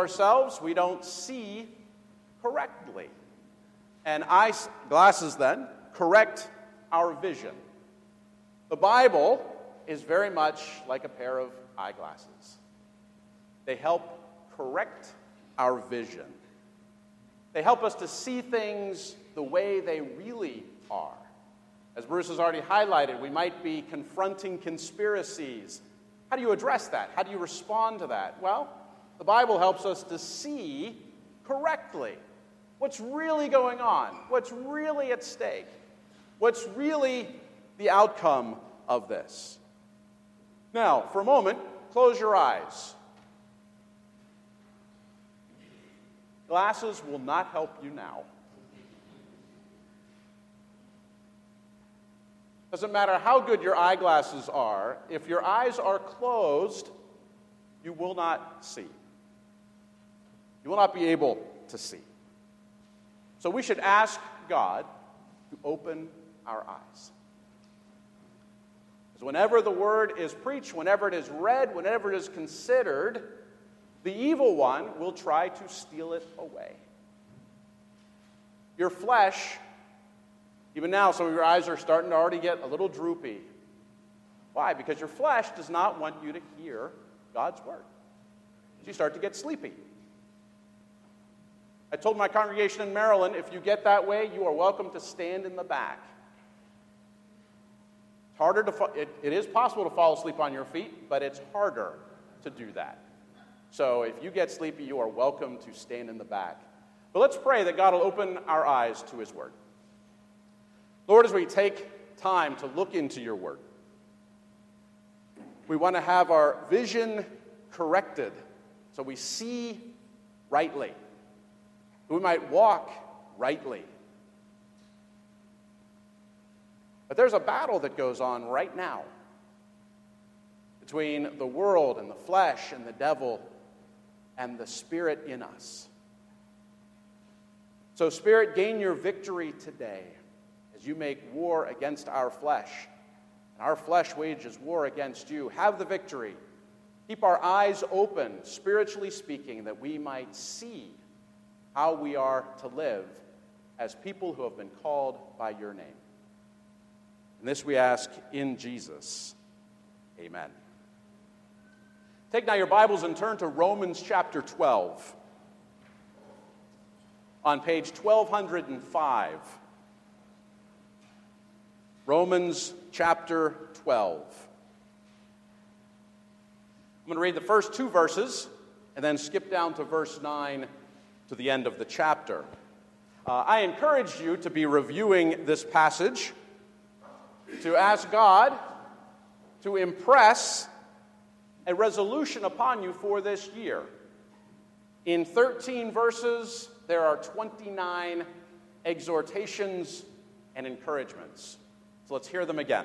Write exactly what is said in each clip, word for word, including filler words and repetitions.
ourselves, we don't see correctly. And eye glasses, then, correct our vision. The Bible is very much like a pair of eyeglasses. They help correct our vision. They help us to see things the way they really are. As Bruce has already highlighted, we might be confronting conspiracies. How do you address that? How do you respond to that? Well, the Bible helps us to see correctly what's really going on, what's really at stake, what's really the outcome of this. Now, for a moment, close your eyes. Glasses will not help you now. Doesn't matter how good your eyeglasses are, if your eyes are closed, you will not see. You will not be able to see. So we should ask God to open our eyes. Because whenever the word is preached, whenever it is read, whenever it is considered, the evil one will try to steal it away. Your flesh, even now, some of your eyes are starting to already get a little droopy. Why? Because your flesh does not want you to hear God's word. So you start to get sleepy. I told my congregation in Maryland, if you get that way, you are welcome to stand in the back. It's harder to, it, it is possible to fall asleep on your feet, but it's harder to do that. So if you get sleepy, you are welcome to stand in the back. But let's pray that God will open our eyes to his word. Lord, as we take time to look into your word, we want to have our vision corrected so we see rightly. We might walk rightly. But there's a battle that goes on right now between the world and the flesh and the devil and the Spirit in us. So, Spirit, gain your victory today as you make war against our flesh. And our flesh wages war against you. Have the victory. Keep our eyes open, spiritually speaking, that we might see how we are to live as people who have been called by your name. And this we ask in Jesus. Amen. Take now your Bibles and turn to Romans chapter twelve. On page twelve oh five. Romans chapter twelve. I'm going to read the first two verses and then skip down to verse nine to the end of the chapter. Uh, I encourage you to be reviewing this passage, to ask God to impress a resolution upon you for this year. In thirteen verses, there are twenty-nine exhortations and encouragements. So let's hear them again.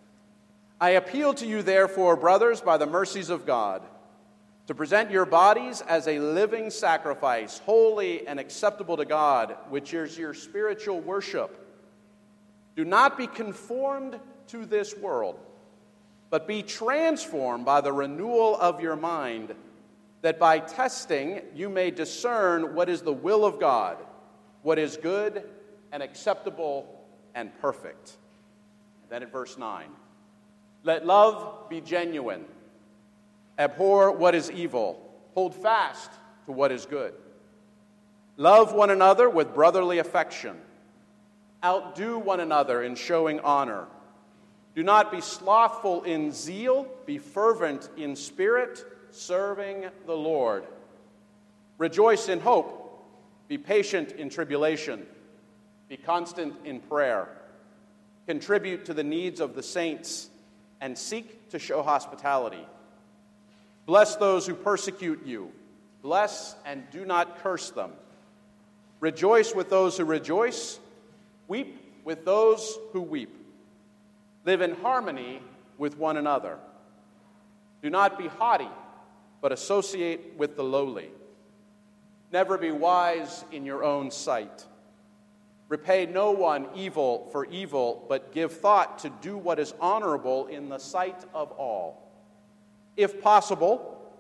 I appeal to you, therefore, brothers, by the mercies of God, to present your bodies as a living sacrifice, holy and acceptable to God, which is your spiritual worship. Do not be conformed to this world, but be transformed by the renewal of your mind, that by testing you may discern what is the will of God, what is good and acceptable and perfect. Then at verse nine, let love be genuine. Abhor what is evil. Hold fast to what is good. Love one another with brotherly affection. Outdo one another in showing honor. Do not be slothful in zeal. Be fervent in spirit, serving the Lord. Rejoice in hope. Be patient in tribulation. Be constant in prayer. Contribute to the needs of the saints and seek to show hospitality. Bless those who persecute you. Bless and do not curse them. Rejoice with those who rejoice. Weep with those who weep. Live in harmony with one another. Do not be haughty, but associate with the lowly. Never be wise in your own sight. Repay no one evil for evil, but give thought to do what is honorable in the sight of all. If possible,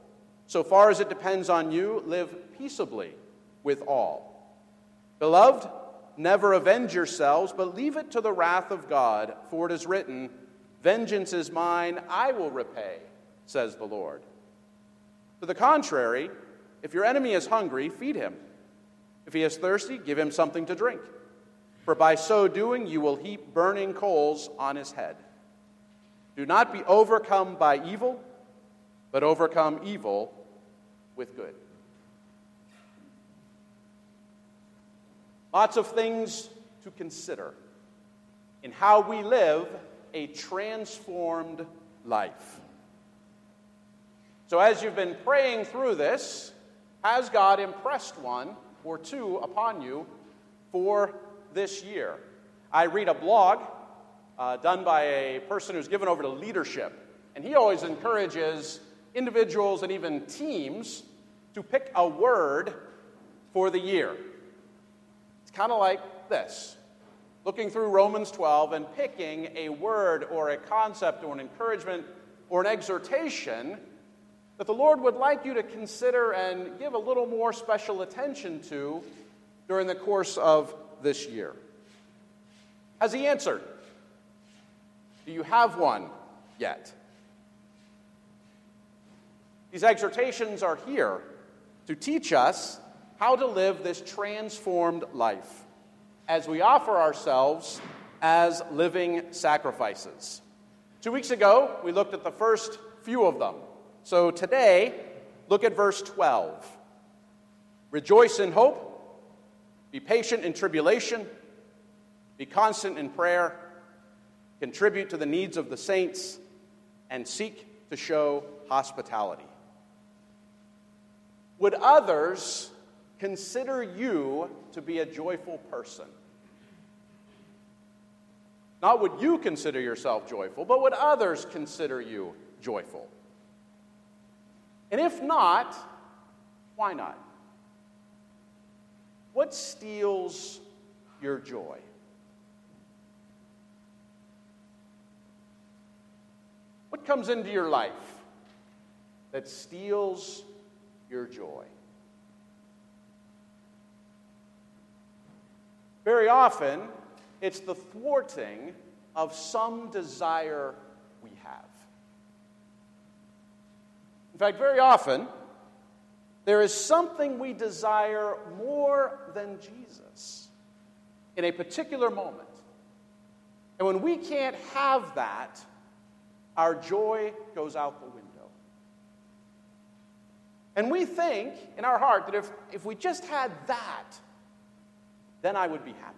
So far as it depends on you, live peaceably with all. Beloved, never avenge yourselves, but leave it to the wrath of God, for it is written, 'Vengeance is mine, I will repay,' says the Lord. To the contrary, if your enemy is hungry, feed him. If he is thirsty, give him something to drink. For by so doing, you will heap burning coals on his head. Do not be overcome by evil, but overcome evil with good." Lots of things to consider in how we live a transformed life. So as you've been praying through this, has God impressed one or two upon you for this year? I read a blog uh, done by a person who's given over to leadership, and he always encourages individuals and even teams to pick a word for the year. It's kind of like this, looking through Romans twelve and picking a word or a concept or an encouragement or an exhortation that the Lord would like you to consider and give a little more special attention to during the course of this year. Has He answered? Do you have one yet? These exhortations are here to teach us how to live this transformed life as we offer ourselves as living sacrifices. Two weeks ago, we looked at the first few of them. So today, look at verse twelve. Rejoice in hope, be patient in tribulation, be constant in prayer, contribute to the needs of the saints, and seek to show hospitality. Would others consider you to be a joyful person? Not would you consider yourself joyful, but would others consider you joyful? And if not, why not? What steals your joy? What comes into your life that steals your joy? Very often, it's the thwarting of some desire we have. In fact, very often, there is something we desire more than Jesus in a particular moment. And when we can't have that, our joy goes out the window. And we think in our heart that if, if we just had that, then I would be happy.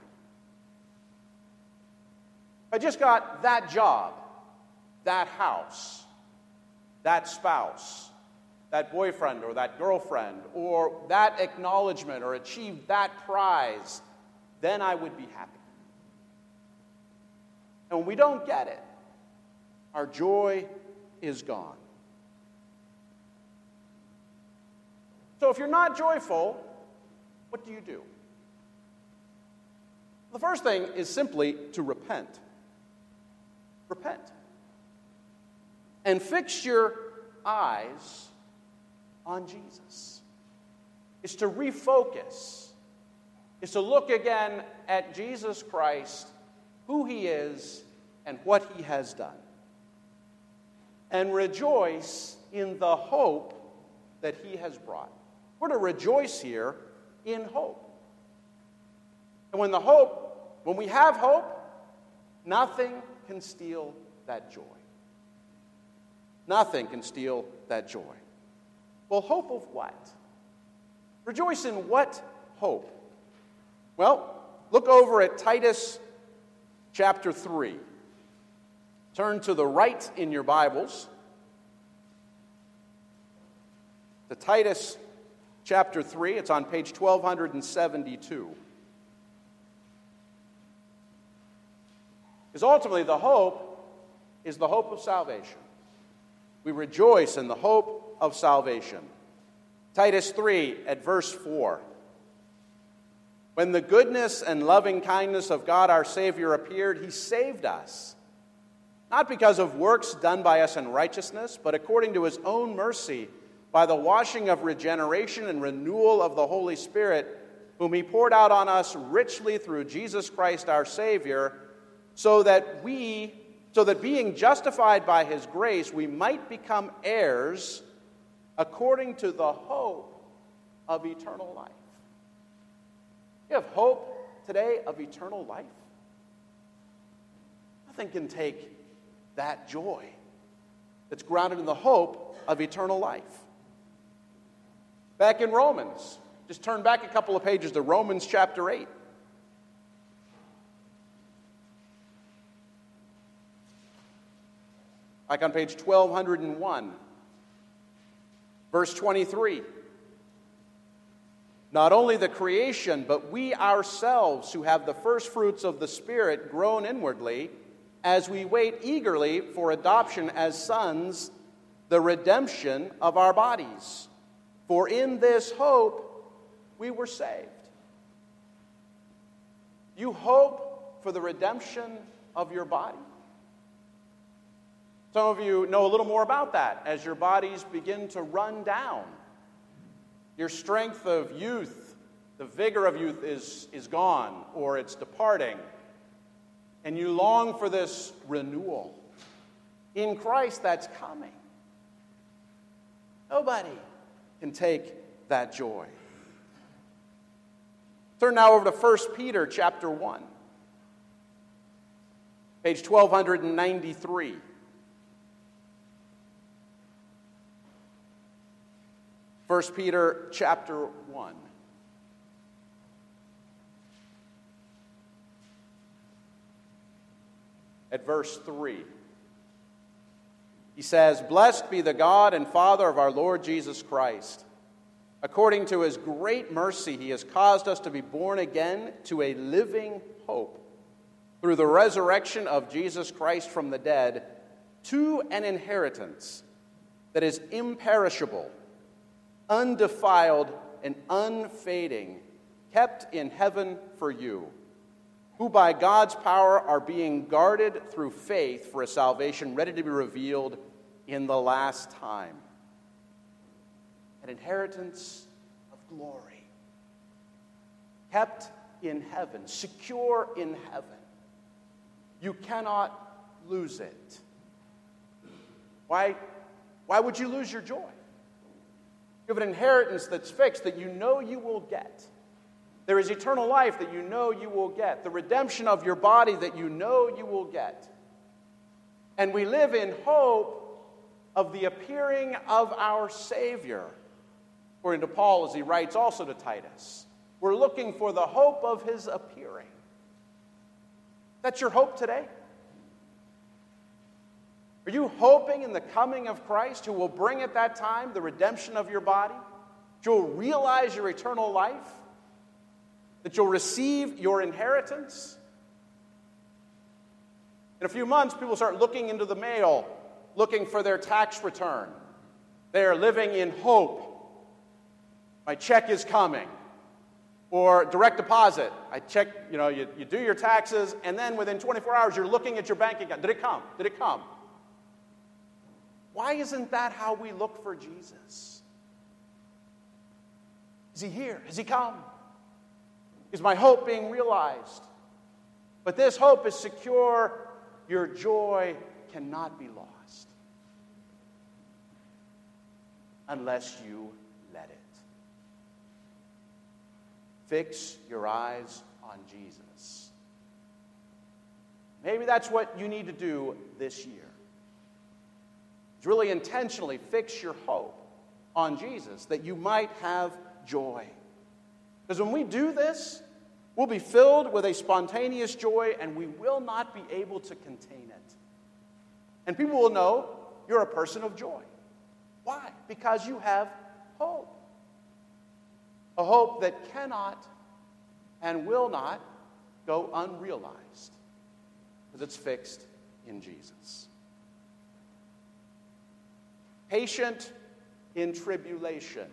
If I just got that job, that house, that spouse, that boyfriend or that girlfriend, or that acknowledgement or achieved that prize, then I would be happy. And when we don't get it, our joy is gone. So if you're not joyful, what do you do? The first thing is simply to repent. Repent. And fix your eyes on Jesus. It's to refocus. It's to look again at Jesus Christ, who He is, and what He has done. And rejoice in the hope that He has brought. We're to rejoice here in hope. And when the hope, when we have hope, nothing can steal that joy. Nothing can steal that joy. Well, hope of what? Rejoice in what hope? Well, look over at Titus chapter three. Turn to the right in your Bibles to Titus chapter three. It's on page twelve seventy-two. Because ultimately the hope is the hope of salvation. We rejoice in the hope of salvation. Titus three at verse four. When the goodness and loving kindness of God our Savior appeared, He saved us, not because of works done by us in righteousness, but according to His own mercy, by the washing of regeneration and renewal of the Holy Spirit, whom he poured out on us richly through Jesus Christ our Savior, so that we, so that being justified by his grace, we might become heirs according to the hope of eternal life. You have hope today of eternal life? Nothing can take that joy that's grounded in the hope of eternal life. Back in Romans, just turn back a couple of pages to Romans chapter eight. Like on page twelve oh one, verse twenty-three. Not only the creation, but we ourselves who have the first fruits of the Spirit groan inwardly as we wait eagerly for adoption as sons, the redemption of our bodies. For in this hope we were saved. You hope for the redemption of your body? Some of you know a little more about that as your bodies begin to run down. Your strength of youth, the vigor of youth is, is gone or it's departing. And you long for this renewal. In Christ, that's coming. Nobody can take that joy. Turn now over to First Peter chapter one. Page twelve ninety-three. First Peter chapter one. At verse three. He says, "Blessed be the God and Father of our Lord Jesus Christ. According to his great mercy, he has caused us to be born again to a living hope through the resurrection of Jesus Christ from the dead, to an inheritance that is imperishable, undefiled, and unfading, kept in heaven for you, who by God's power are being guarded through faith for a salvation ready to be revealed in the last time." An inheritance of glory, kept in heaven, secure in heaven. You cannot lose it. Why, why would you lose your joy? You have an inheritance that's fixed that you know you will get. There is eternal life that you know you will get. The redemption of your body that you know you will get. And we live in hope of the appearing of our Savior. According to Paul, as he writes also to Titus, we're looking for the hope of his appearing. That's your hope today? Are you hoping in the coming of Christ, who will bring at that time the redemption of your body? That you'll realize your eternal life? That you'll receive your inheritance? In a few months, people start looking into the mail, looking for their tax return. They are living in hope. My check is coming. Or direct deposit. I check, you know, you, you do your taxes, and then within twenty-four hours, you're looking at your bank account. Did it come? Did it come? Why isn't that how we look for Jesus? Is he here? Has he come? Is my hope being realized? But this hope is secure. Your joy cannot be lost unless you let it. Fix your eyes on Jesus. Maybe that's what you need to do this year. It's really intentionally fix your hope on Jesus that you might have joy. Because when we do this, we'll be filled with a spontaneous joy and we will not be able to contain it. And people will know you're a person of joy. Why? Because you have hope. A hope that cannot and will not go unrealized because it's fixed in Jesus. Patient in tribulation.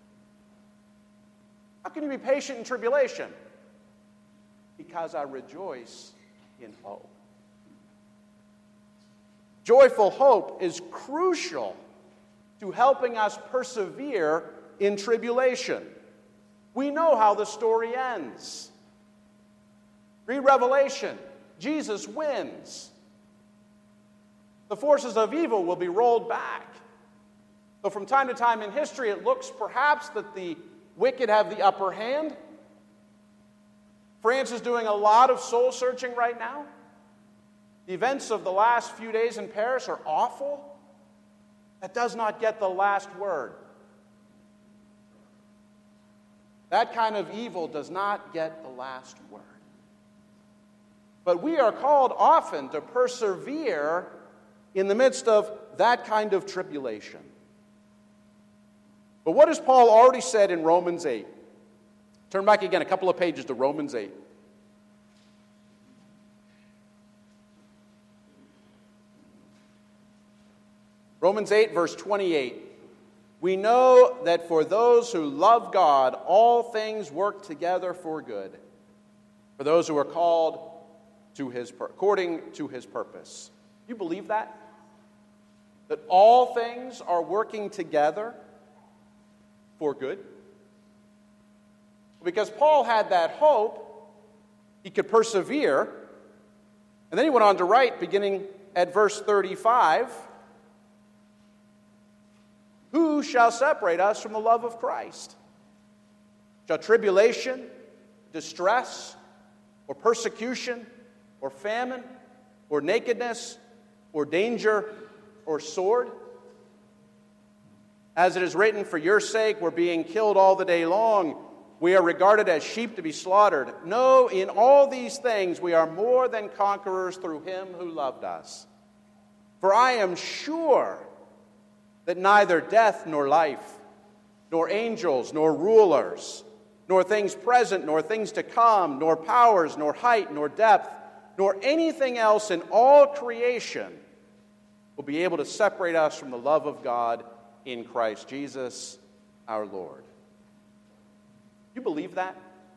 How can you be patient in tribulation? Because I rejoice in hope. Joyful hope is crucial to helping us persevere in tribulation. We know how the story ends. Read Revelation. Jesus wins. The forces of evil will be rolled back. So from time to time in history, it looks perhaps that the wicked have the upper hand. France is doing a lot of soul searching right now. The events of the last few days in Paris are awful. That does not get the last word. That kind of evil does not get the last word. But we are called often to persevere in the midst of that kind of tribulation. But what has Paul already said in Romans eight? Turn back again a couple of pages to Romans eight. Romans eight, verse twenty-eight. We know that for those who love God, all things work together for good, for those who are called to his according to his purpose. You believe that? That all things are working together for good? Because Paul had that hope, he could persevere. And then he went on to write, beginning at verse thirty-five, who shall separate us from the love of Christ? Shall tribulation, distress, or persecution, or famine, or nakedness, or danger, or sword? As it is written, for your sake we're being killed all the day long. We are regarded as sheep to be slaughtered. No, in all these things we are more than conquerors through him who loved us. For I am sure that neither death nor life, nor angels, nor rulers, nor things present, nor things to come, nor powers, nor height, nor depth, nor anything else in all creation will be able to separate us from the love of God in Christ Jesus our Lord. You believe that?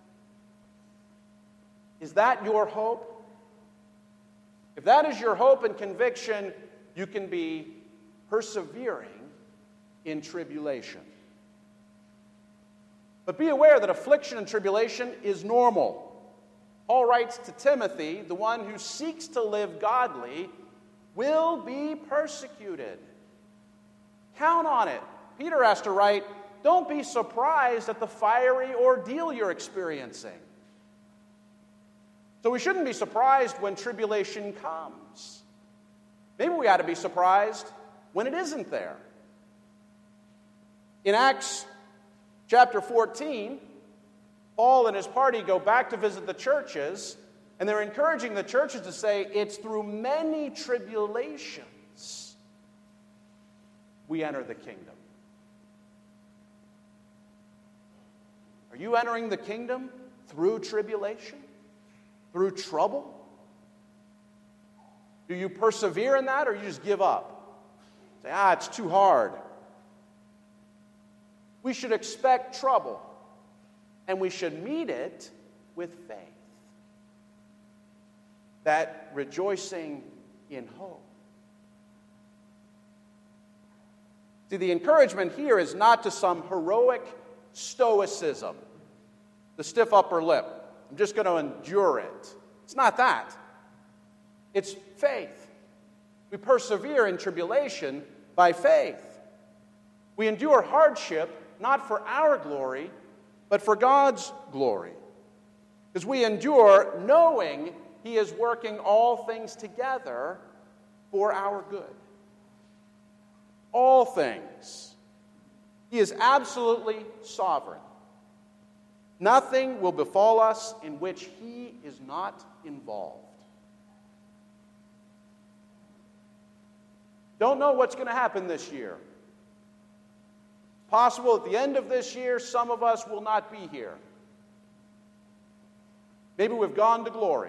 Is that your hope? If that is your hope and conviction, you can be persevering in tribulation. But be aware that affliction and tribulation is normal. Paul writes to Timothy, the one who seeks to live godly will be persecuted. Count on it. Peter has to write, don't be surprised at the fiery ordeal you're experiencing. So we shouldn't be surprised when tribulation comes. Maybe we ought to be surprised when it isn't there. In Acts chapter fourteen, Paul and his party go back to visit the churches, and they're encouraging the churches to say, it's through many tribulations we enter the kingdom. Are you entering the kingdom through tribulation? Through trouble? Do you persevere in that, or you just give up? Say, ah, it's too hard. We should expect trouble, and we should meet it with faith. That rejoicing in hope. See, the encouragement here is not to some heroic stoicism, the stiff upper lip. I'm just going to endure it. It's not that. It's faith. We persevere in tribulation by faith. We endure hardship not for our glory, but for God's glory. Because we endure knowing he is working all things together for our good. All things. He is absolutely sovereign. Nothing will befall us in which he is not involved. Don't know what's going to happen this year. Possible at the end of this year, some of us will not be here. Maybe we've gone to glory.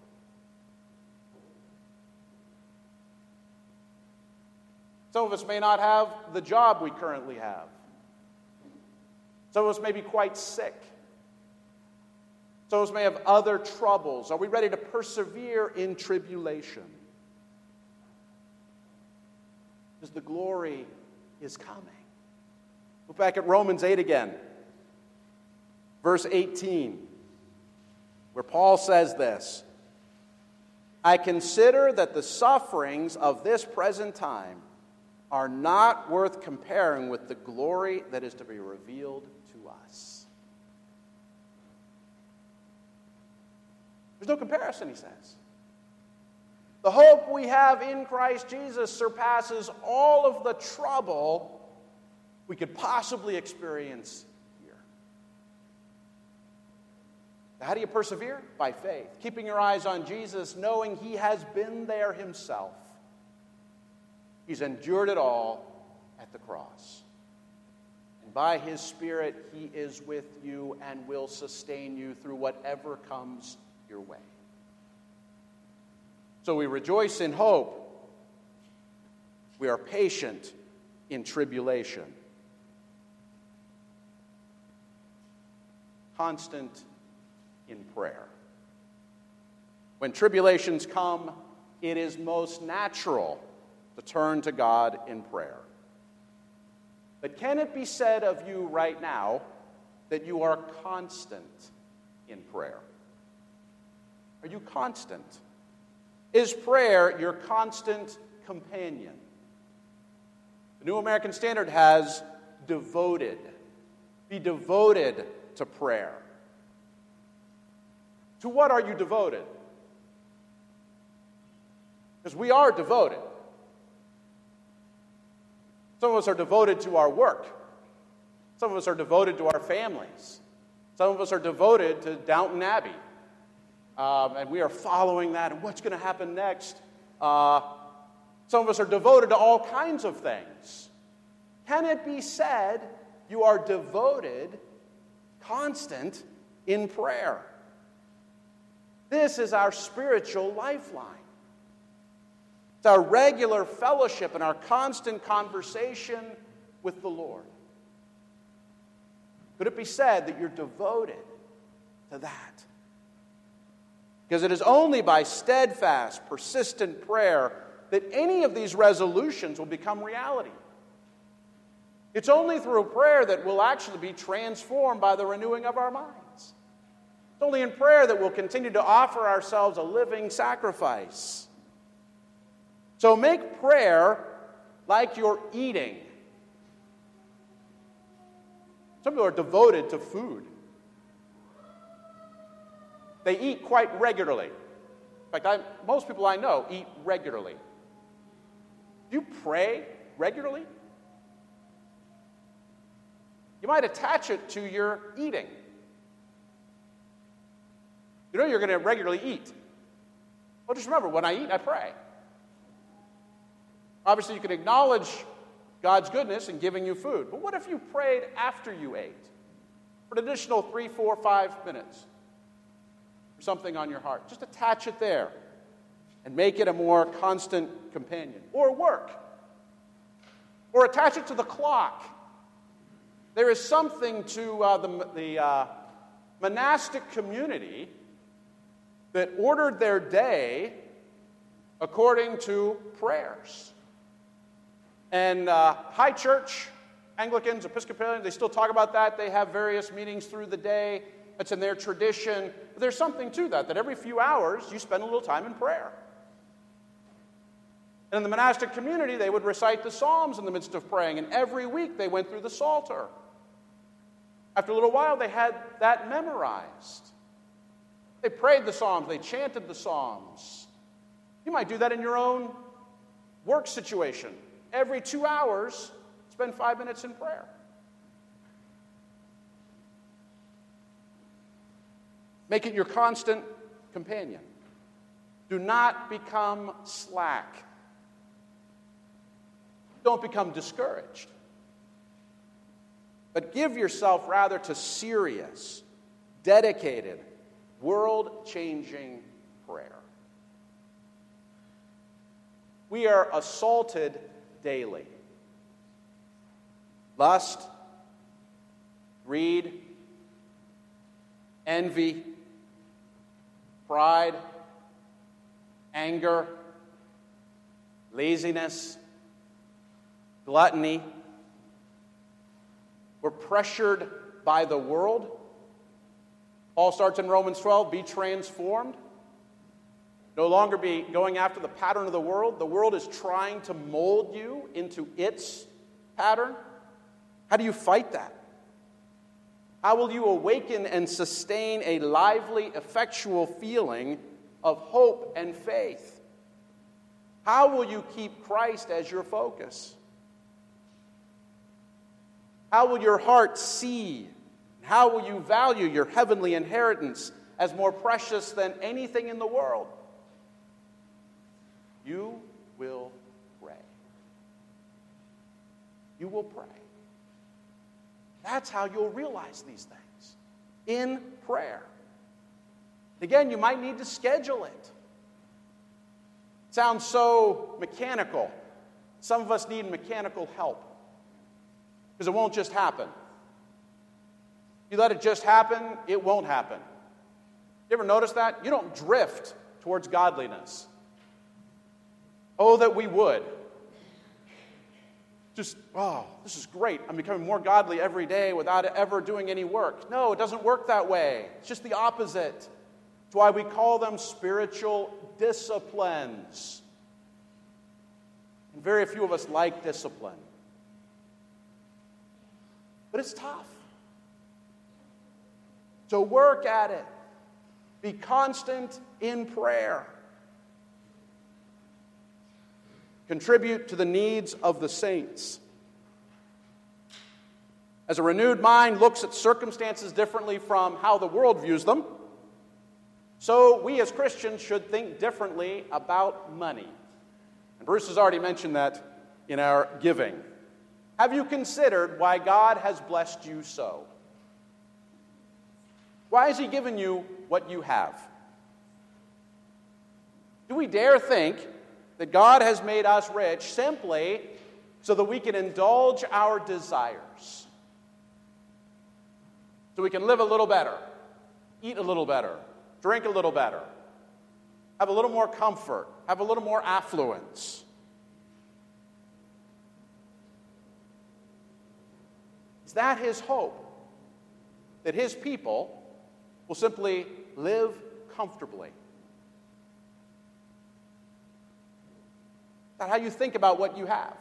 Some of us may not have the job we currently have. Some of us may be quite sick. Some of us may have other troubles. Are we ready to persevere in tribulation? Does the glory is coming. Look back at Romans eight again, verse eighteen, where Paul says this, I consider that the sufferings of this present time are not worth comparing with the glory that is to be revealed to us. There's no comparison, he says. The hope we have in Christ Jesus surpasses all of the trouble we could possibly experience here. How do you persevere? By faith. Keeping your eyes on Jesus, knowing he has been there himself. He's endured it all at the cross. And by his Spirit, he is with you and will sustain you through whatever comes your way. So we rejoice in hope. We are patient in tribulation. Constant in prayer. When tribulations come, it is most natural to turn to God in prayer. But can it be said of you right now that you are constant in prayer? Are you constant? Is prayer your constant companion? The New American Standard has devoted. Be devoted to prayer. To what are you devoted? Because we are devoted. Some of us are devoted to our work. Some of us are devoted to our families. Some of us are devoted to Downton Abbey. Um, and we are following that and what's going to happen next. Uh, some of us are devoted to all kinds of things. Can it be said you are devoted, constant in prayer? This is our spiritual lifeline. It's our regular fellowship and our constant conversation with the Lord. Could it be said that you're devoted to that? Because it is only by steadfast, persistent prayer that any of these resolutions will become reality. It's only through prayer that we'll actually be transformed by the renewing of our minds. It's only in prayer that we'll continue to offer ourselves a living sacrifice. So make prayer like you're eating. Some people are devoted to food. They eat quite regularly. In fact, I, most people I know eat regularly. Do you pray regularly? You might attach it to your eating. You know you're going to regularly eat. Well, just remember, when I eat, I pray. Obviously, you can acknowledge God's goodness in giving you food. But what if you prayed after you ate? For an additional three, four, five minutes? Or something on your heart. Just attach it there and make it a more constant companion. Or work. Or attach it to the clock. There is something to uh, the, the uh, monastic community that ordered their day according to prayers. And uh, high church, Anglicans, Episcopalians, they still talk about that. They have various meetings through the day. It's in their tradition. But there's something to that, that every few hours you spend a little time in prayer. And in the monastic community, they would recite the Psalms in the midst of praying. And every week they went through the Psalter. After a little while, they had that memorized. They prayed the Psalms. They chanted the Psalms. You might do that in your own work situation. Every two hours, spend five minutes in prayer. Make it your constant companion. Do not become slack. Don't become discouraged. But give yourself rather to serious, dedicated, world-changing prayer. We are assaulted daily. Lust, greed, envy, pride, anger, laziness, gluttony, We're pressured by the world. Paul starts in Romans twelve, be transformed. No longer be going after the pattern of the world. The world is trying to mold you into its pattern. How do you fight that? How will you awaken and sustain a lively, effectual feeling of hope and faith? How will you keep Christ as your focus? How will your heart see? How will you value your heavenly inheritance as more precious than anything in the world? You will pray. You will pray. That's how you'll realize these things. In prayer. Again, you might need to schedule it. It sounds so mechanical. Some of us need mechanical help. Because it won't just happen. You let it just happen, it won't happen. You ever notice that? You don't drift towards godliness. Oh, that we would. Just, oh, this is great. I'm becoming more godly every day without ever doing any work. No, it doesn't work that way. It's just the opposite. That's why we call them spiritual disciplines. And very few of us like discipline. But it's tough. So work at it. Be constant in prayer. Contribute to the needs of the saints. As a renewed mind looks at circumstances differently from how the world views them, so we as Christians should think differently about money. And Bruce has already mentioned that in our giving. Have you considered why God has blessed you so? Why has He given you what you have? Do we dare think that God has made us rich simply so that we can indulge our desires? So we can live a little better, eat a little better, drink a little better, have a little more comfort, have a little more affluence. Is that His hope? That His people will simply live comfortably? Is that how you think about what you have?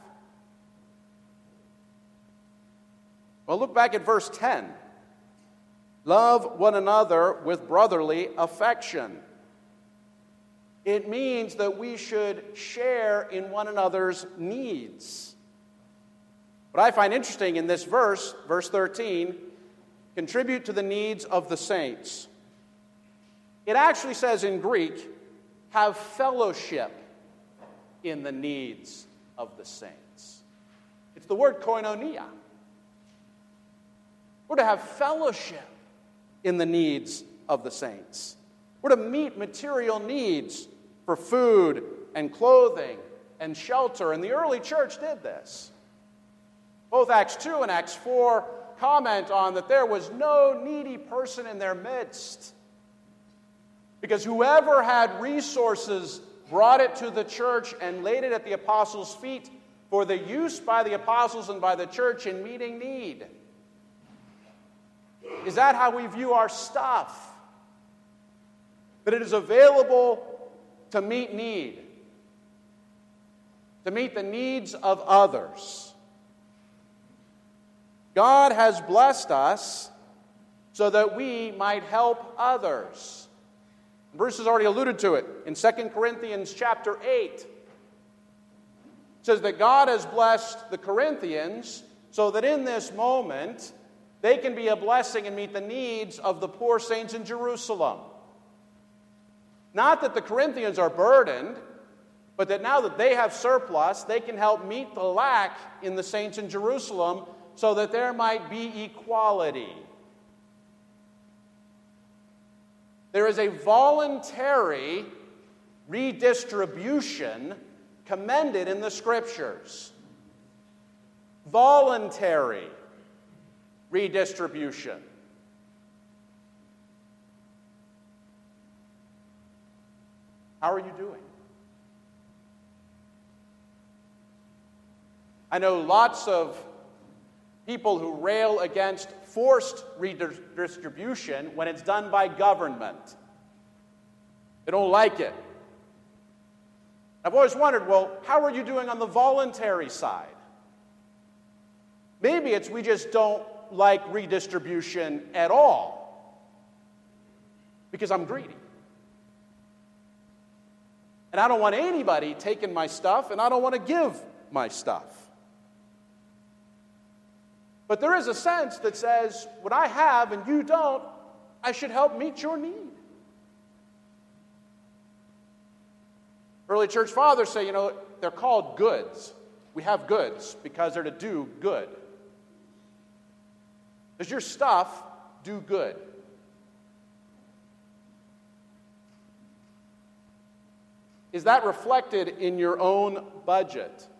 Well, look back at verse ten. Love one another with brotherly affection. It means that we should share in one another's needs. What I find interesting in this verse, verse thirteen, contribute to the needs of the saints. It actually says in Greek, have fellowship in the needs of the saints. It's the word koinonia. We're to have fellowship in the needs of the saints. We're to meet material needs for food and clothing and shelter. And the early church did this. Both Acts two and Acts four comment on that there was no needy person in their midst. Because whoever had resources brought it to the church and laid it at the apostles' feet for the use by the apostles and by the church in meeting need. Is that how we view our stuff? That it is available to meet need, to meet the needs of others. God has blessed us so that we might help others. Bruce has already alluded to it in Second Corinthians chapter eight. It says that God has blessed the Corinthians so that in this moment they can be a blessing and meet the needs of the poor saints in Jerusalem. Not that the Corinthians are burdened, but that now that they have surplus, they can help meet the lack in the saints in Jerusalem so that there might be equality. There is a voluntary redistribution commended in the Scriptures. Voluntary redistribution. How are you doing? I know lots of people who rail against forced redistribution when it's done by government. They don't like it. I've always wondered, well, how are you doing on the voluntary side? Maybe it's we just don't like redistribution at all because I'm greedy. And I don't want anybody taking my stuff, and I don't want to give my stuff. But there is a sense that says, what I have and you don't, I should help meet your need. Early church fathers say, you know, they're called goods. We have goods because they're to do good. Does your stuff do good? Is that reflected in your own budget? Of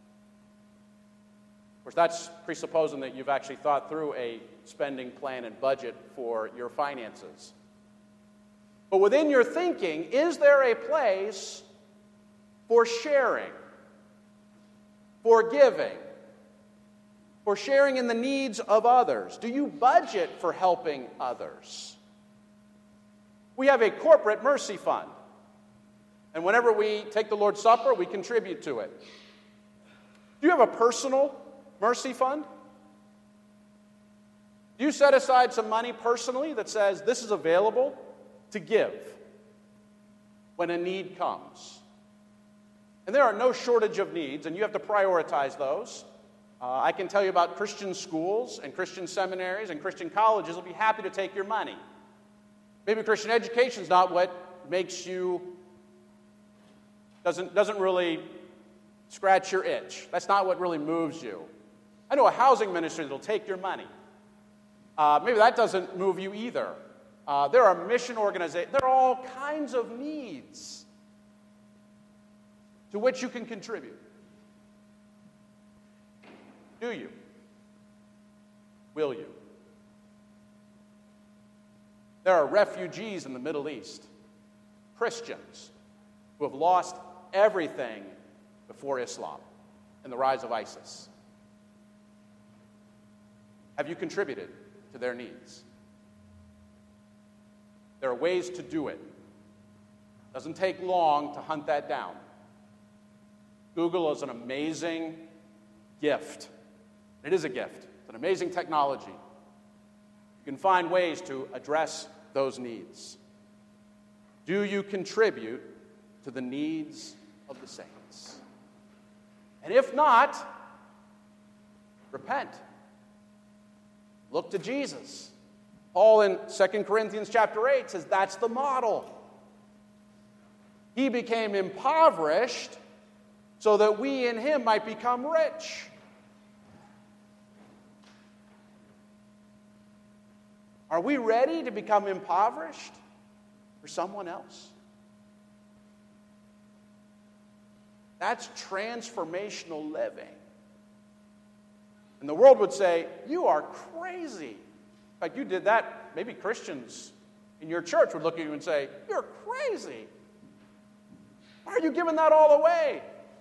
course, that's presupposing that you've actually thought through a spending plan and budget for your finances. But within your thinking, is there a place for sharing, for giving, for sharing in the needs of others? Do you budget for helping others? We have a corporate mercy fund. And whenever we take the Lord's Supper, we contribute to it. Do you have a personal mercy fund? Do you set aside some money personally that says this is available to give when a need comes? And there are no shortage of needs, and you have to prioritize those. Uh, I can tell you about Christian schools and Christian seminaries and Christian colleges will be happy to take your money. Maybe Christian education is not what makes you Doesn't, doesn't really scratch your itch. That's not what really moves you. I know a housing ministry that will take your money. Uh, maybe that doesn't move you either. Uh, there are mission organizations. There are all kinds of needs to which you can contribute. Do you? Will you? There are refugees in the Middle East, Christians, who have lost everything before Islam and the rise of ISIS. Have you contributed to their needs? There are ways to do it. It doesn't take long to hunt that down. Google is an amazing gift. It is a gift. It's an amazing technology. You can find ways to address those needs. Do you contribute to the needs of the saints? And if not, repent. Look to Jesus. Paul in Second Corinthians chapter eight says that's the model. He became impoverished so that we in him might become rich. Are we ready to become impoverished for someone else? That's transformational living. And the world would say, you are crazy. In fact, you did that, maybe Christians in your church would look at you and say, you're crazy. Why are you giving that all away?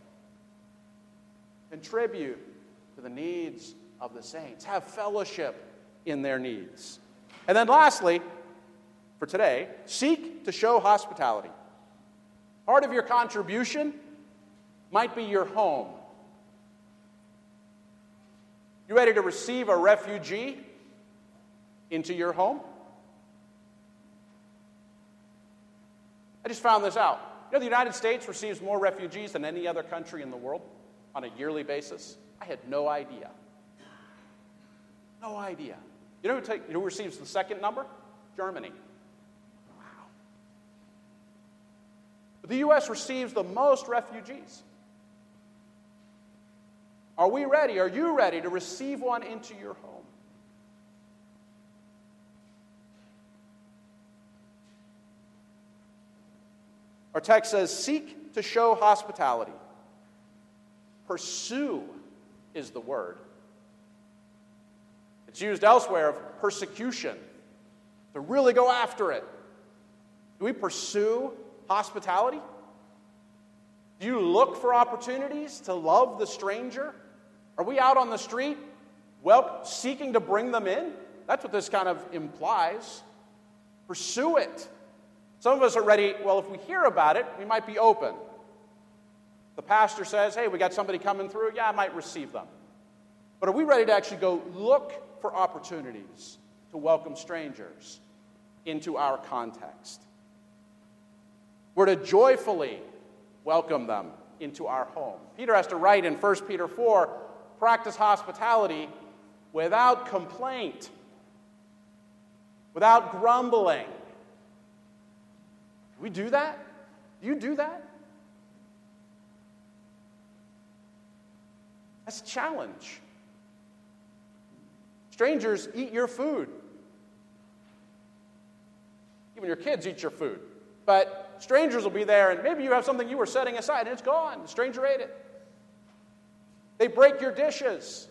Contribute to the needs of the saints. Have fellowship in their needs. And then lastly, for today, seek to show hospitality. Part of your contribution might be your home. You ready to receive a refugee into your home? I just found this out. You know, the United States receives more refugees than any other country in the world on a yearly basis. I had no idea. No idea. You know who, take, you know who receives the second number? Germany. Wow. But the U S receives the most refugees. Are we ready? Are you ready to receive one into your home? Our text says, seek to show hospitality. Pursue is the word. It's used elsewhere of persecution, to really go after it. Do we pursue hospitality? Do you look for opportunities to love the stranger? Are we out on the street well, seeking to bring them in. That's what this kind of implies. Pursue it. Some of us are ready, well, if we hear about it, we might be open. The pastor says, hey, we got somebody coming through. Yeah, I might receive them. But are we ready to actually go look for opportunities to welcome strangers into our context? We're to joyfully welcome them into our home. Peter has to write in First Peter four, practice hospitality without complaint, without grumbling. Do we do that? Do you do that? That's a challenge. Strangers eat your food. Even your kids eat your food. But strangers will be there, and maybe you have something you were setting aside, and it's gone. The stranger ate it. They break your dishes.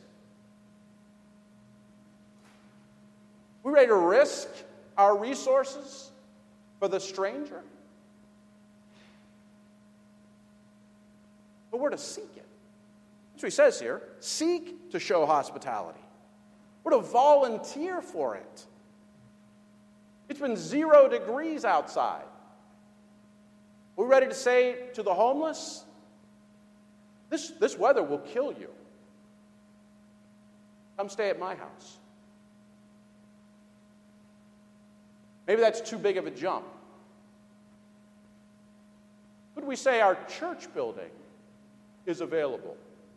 We ready to risk our resources for the stranger? But we're to seek it. That's what he says here. Seek to show hospitality. We're to volunteer for it. It's been zero degrees outside. We're ready to say to the homeless, this, this weather will kill you. Come stay at my house. Maybe that's too big of a jump. Could we say our church building is available?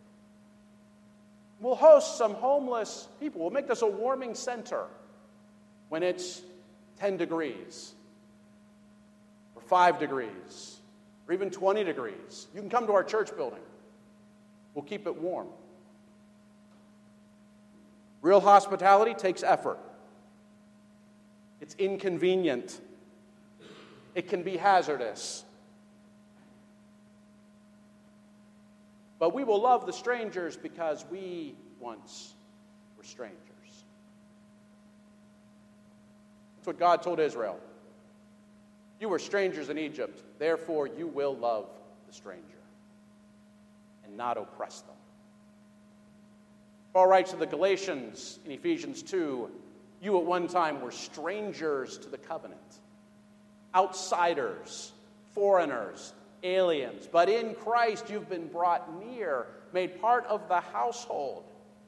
We'll host some homeless people. We'll make this a warming center when it's ten degrees, or five degrees, or even twenty degrees. You can come to our church building. We'll keep it warm. Real hospitality takes effort. It's inconvenient. It can be hazardous. But we will love the strangers because we once were strangers. That's what God told Israel. You were strangers in Egypt, therefore you will love the stranger and not oppress them. Paul writes to the Galatians in Ephesians two, you at one time were strangers to the covenant, outsiders, foreigners, aliens, but in Christ you've been brought near, made part of the household.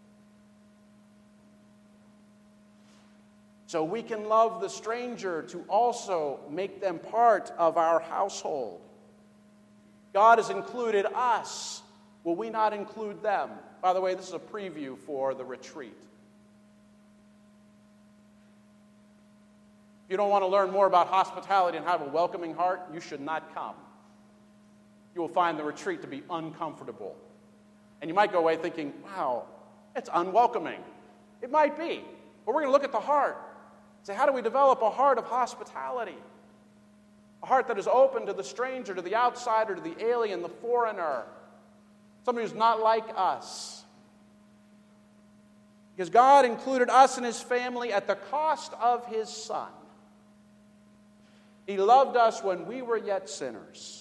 So we can love the stranger to also make them part of our household. God has included us. Will we not include them? By the way, this is a preview for the retreat. If you don't want to learn more about hospitality and have a welcoming heart, you should not come. You will find the retreat to be uncomfortable. And you might go away thinking, wow, it's unwelcoming. It might be. But we're going to look at the heart. Say, how do we develop a heart of hospitality? A heart that is open to the stranger, to the outsider, to the alien, the foreigner. Somebody who's not like us. Because God included us in his family at the cost of his Son. He loved us when we were yet sinners.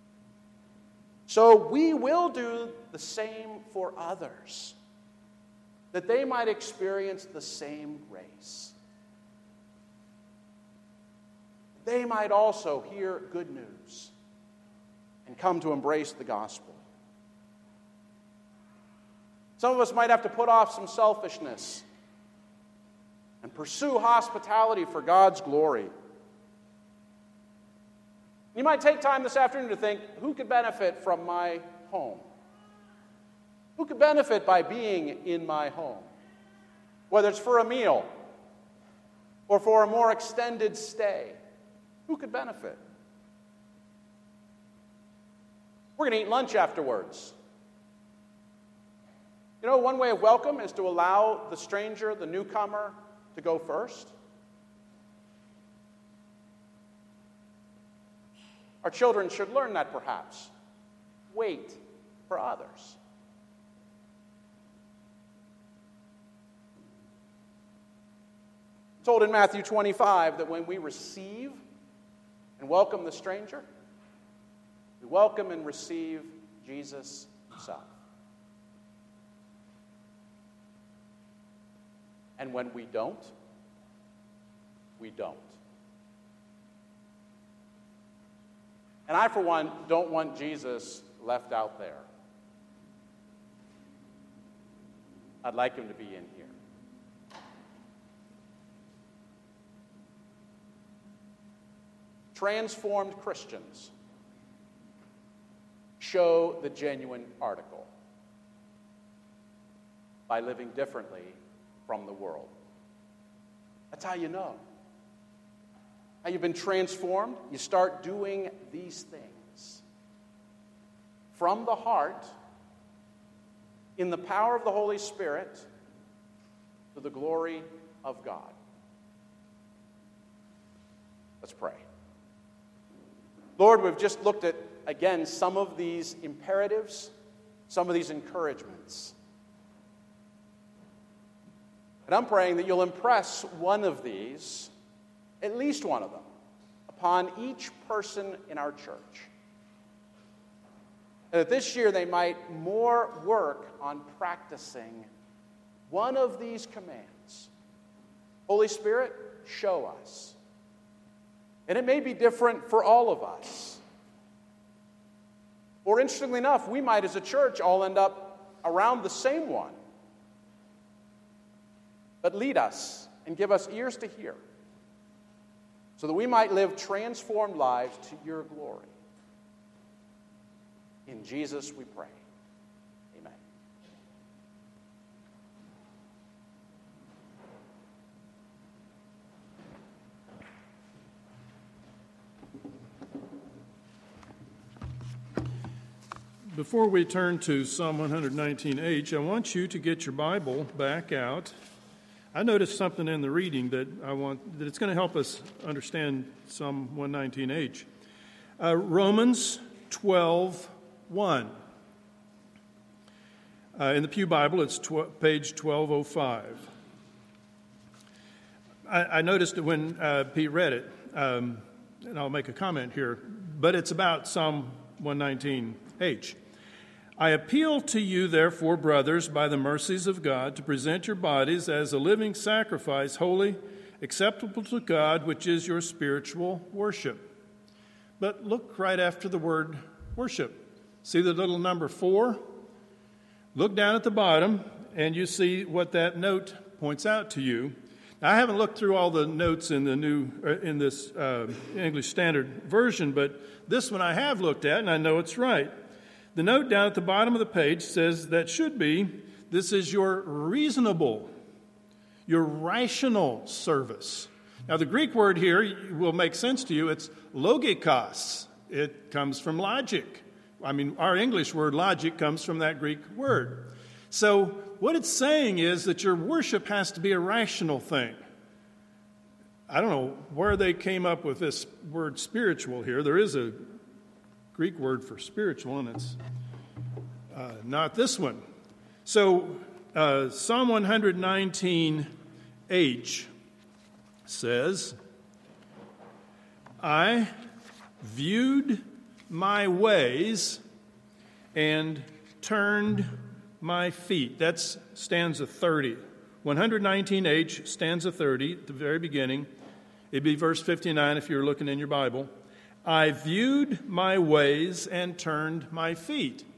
So we will do the same for others, that they might experience the same grace. They might also hear good news and come to embrace the gospel. Some of us might have to put off some selfishness and pursue hospitality for God's glory. You might take time this afternoon to think, who could benefit from my home? Who could benefit by being in my home? Whether it's for a meal or for a more extended stay. Who could benefit? We're going to eat lunch afterwards. You know, one way of welcome is to allow the stranger, the newcomer, to go first. Our children should learn that perhaps. Wait for others. Told in Matthew twenty-five that when we receive and welcome the stranger, we welcome and receive Jesus himself. And when we don't, we don't. And I, for one, don't want Jesus left out there. I'd like him to be in here. Transformed Christians show the genuine article by living differently from the world. That's how you know. How you've been transformed, you start doing these things. From the heart, in the power of the Holy Spirit, to the glory of God. Let's pray. Lord, we've just looked at, again, some of these imperatives, some of these encouragements. And I'm praying that you'll impress one of these, at least one of them, upon each person in our church. And that this year they might more work on practicing one of these commands. Holy Spirit, show us. And it may be different for all of us. Or interestingly enough, we might as a church all end up around the same one. But lead us and give us ears to hear, so that we might live transformed lives to your glory. In Jesus we pray. Amen. Before we turn to Psalm one nineteen H, I want you to get your Bible back out. I noticed something in the reading that I want that it's going to help us understand Psalm one nineteen H. Uh, Romans twelve one. Uh, in the Pew Bible, it's tw- page twelve oh five. I, I noticed it when uh, Pete read it, um, and I'll make a comment here, but it's about Psalm one nineteen H. I appeal to you, therefore, brothers, by the mercies of God, to present your bodies as a living sacrifice, holy, acceptable to God, which is your spiritual worship. But look right after the word worship. See the little number four? Look down at the bottom, and you see what that note points out to you. Now, I haven't looked through all the notes in the new in this uh, English Standard Version, but this one I have looked at, and I know it's right. The note down at the bottom of the page says that should be, this is your reasonable, your rational service. Now, the Greek word here will make sense to you. It's logikos. It comes from logic. I mean, our English word logic comes from that Greek word. So what it's saying is that your worship has to be a rational thing. I don't know where they came up with this word spiritual here. There is a Greek word for spiritual, and it's uh, not this one. So uh, Psalm one nineteen H says, I viewed my ways and turned my feet. That's stanza thirty. one nineteen H, stanza thirty, at the very beginning. It'd be verse fifty-nine if you're looking in your Bible. I viewed my ways and turned my feet.